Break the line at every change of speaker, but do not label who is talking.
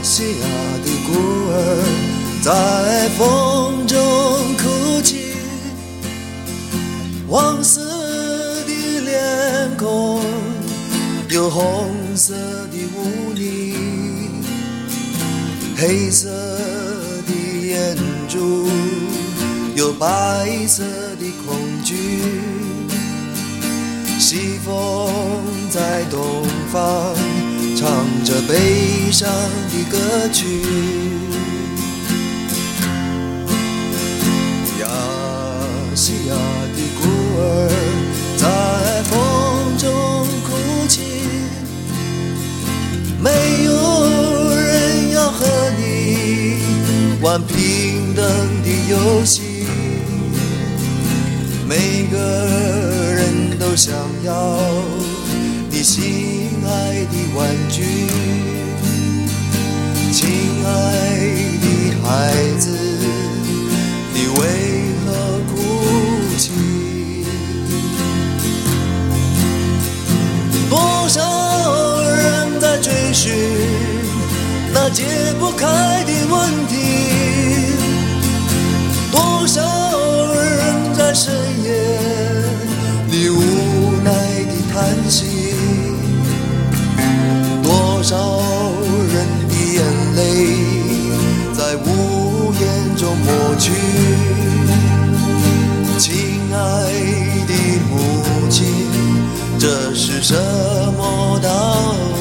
西亚的孤儿在风中哭泣，黄色的脸孔有红色的污泥，黑色的眼珠有白色的恐惧，西风在东方唱着悲伤的歌曲，亚细亚的孤儿在风中哭泣，没有人要和你玩平等的游戏，每个人都想要你心爱的玩具，亲爱的孩子，你为何哭泣？多少人在追寻那解不开的问题，多少人在深夜里无奈的叹息，多少人的眼泪在无言中抹去，亲爱的母亲，这是什么道理？